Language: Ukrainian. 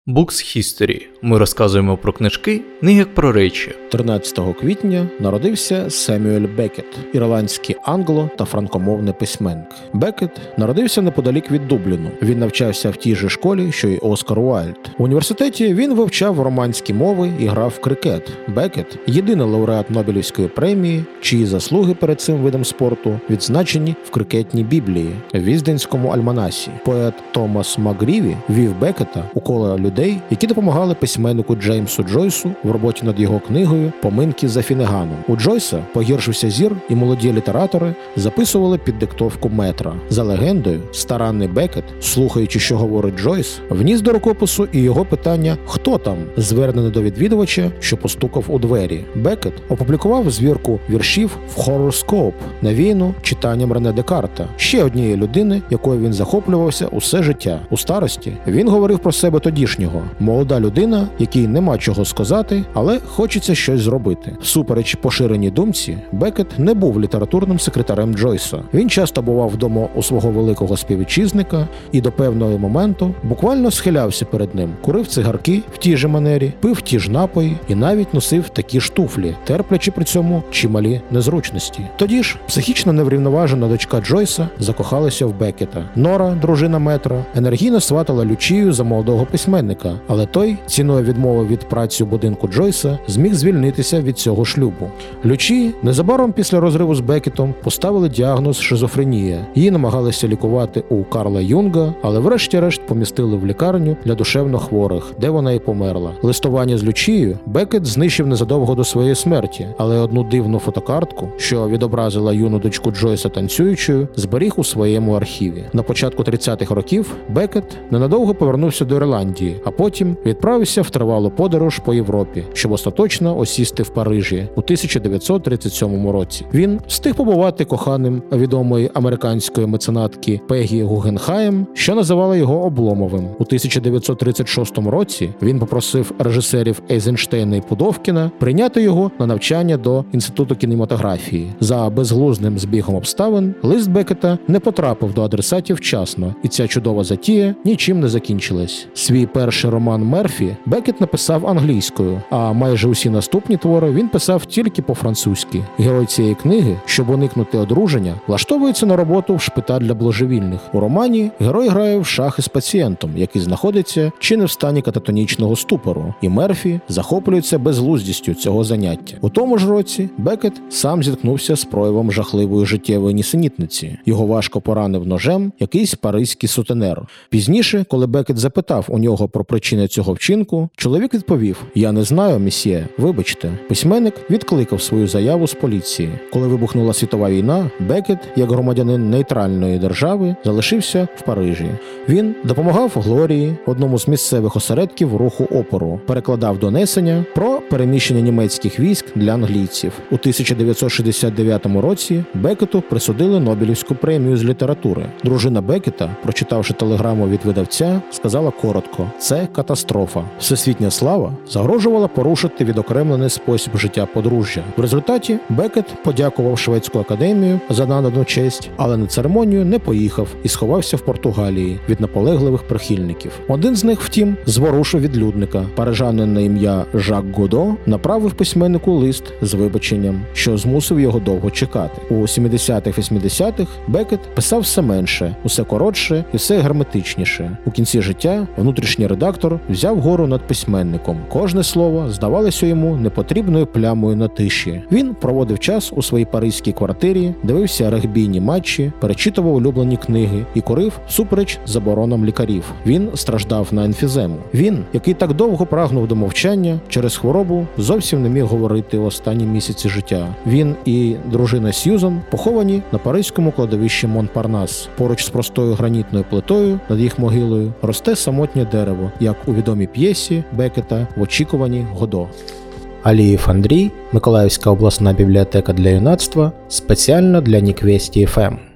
Books History. Ми розказуємо про книжки, не як про речі. 13 квітня народився Семюель Бекет, ірландський англо- та франкомовний письменник. Бекет народився неподалік від Дубліну. Він навчався в тій же школі, що й Оскар Уайльд. У університеті він вивчав романські мови і грав в крикет. Бекет – єдиний лауреат Нобелівської премії, чиї заслуги перед цим видом спорту відзначені в крикетній біблії – Візденському альманасі. Поет Томас МакГріві вів Бекета у коло людей, які допомагали письменнику Джеймсу Джойсу в роботі над його книгою «Поминки за Фінеганом». У Джойса погіршився зір, і молоді літератори записували під диктовку метра. За легендою, старанний Бекет, слухаючи, що говорить Джойс, вніс до рукопису і його питання «Хто там?», звернене до відвідувача, що постукав у двері. Бекет опублікував збірку віршів в «Horoscope», навіяну читанням Рене Декарта, ще однієї людини, якою він захоплювався усе життя. У старості він говорив про себе тодішнього – молода людина, якій нема чого сказати, але хочеться щось зробити. Всупереч поширеній думці, Бекет не був літературним секретарем Джойса. Він часто бував вдома у свого великого співвітчизника і до певного моменту буквально схилявся перед ним, курив цигарки в тій же манері, пив ті ж напої і навіть носив такі ж туфлі, терплячи при цьому чималі незручності. Тоді ж психічно неврівноважена дочка Джойса закохалася в Бекета. Нора, дружина метра, енергійно сватала Лючію за молодого письменника, але той, ціною відмови від праці у будинку Джойса, зміг звільнитися від цього шлюбу. Лючії незабаром після розриву з Бекетом поставили діагноз шизофренія. Її намагалися лікувати у Карла Юнга, але врешті-решт помістили в лікарню для душевно хворих, де вона і померла. Листування з Лючією Бекет знищив незадовго до своєї смерті, але одну дивну фотокартку, що відобразила юну дочку Джойса танцюючою, зберіг у своєму архіві. На початку 30-х років Бекет ненадовго повернувся до Ірландії, а потім відправився в тривалу подорож по Європі, щоб остаточно осісти в Парижі у 1937 році. Він встиг побувати коханим відомої американської меценатки Пегі Гугенхайм, що називала його Обломовим. У 1936 році він попросив режисерів Ейзенштейна і Пудовкіна прийняти його на навчання до Інституту кінематографії. За безглуздим збігом обставин лист Бекета не потрапив до адресатів вчасно, і ця чудова затія нічим не закінчилась. Свій перший роман «Мерфі» Бекет написав англійською, а майже усі наступні твори він писав тільки по-французьки. Герой цієї книги, щоб уникнути одруження, влаштовується на роботу в шпиталь для божевільних. У романі герой грає в шахи з пацієнтом, який знаходиться чи не в стані кататонічного ступору, і Мерфі захоплюється безглуздістю цього заняття. У тому ж році Бекет сам зіткнувся з проявом жахливої життєвої нісенітниці. Його важко поранив ножем якийсь паризький сутенер. Пізніше, коли Бекет запитав у нього про причини цього вчинку, чоловік відповів: «Я не знаю, месьє, вибачте». Письменник відкликав свою заяву з поліції. Коли вибухнула світова війна, Бекет, як громадянин нейтральної держави, залишився в Парижі. Він допомагав Глорії, одному з місцевих осередків руху опору, перекладав донесення про переміщення німецьких військ для англійців. У 1969 році Бекету присудили Нобелівську премію з літератури. Дружина Бекета, прочитавши телеграму від видавця, сказала коротко: «Це катастрофа. Всесвітня слава загрожувала порушити відокремлений спосіб життя подружжя». В результаті Бекет подякував Шведську академію за надану честь, але на церемонію не поїхав і сховався в Португалії від наполегливих прихильників. Один з них, втім, зворушив відлюдника. Парижанин на ім'я Жак Годо направив письменнику лист з вибаченням, що змусив його довго чекати. У 70-х-80-х Бекет писав все менше, усе коротше і все герметичніше. У кінці життя внутрішній редактор взяв гору над письменником. Кожне слово здавалося йому непотрібною плямою на тиші. Він проводив час у своїй паризькій квартирі, дивився регбійні матчі, перечитував улюблені книги і курив всупереч заборонам лікарів. Він страждав на емфізему. Він, який так довго прагнув до мовчання, через хворобу зовсім не міг говорити в останні місяці життя. Він і дружина Сьюзан поховані на паризькому кладовищі Монпарнас. Поруч з простою гранітною плитою над їх могилою росте самотнє дерево, як у відомій п'єсі Бекета «В очікуванні Годо». Алієв Андрій, Миколаївська обласна бібліотека для юнацтва, спеціально для Ніквесті ФМ.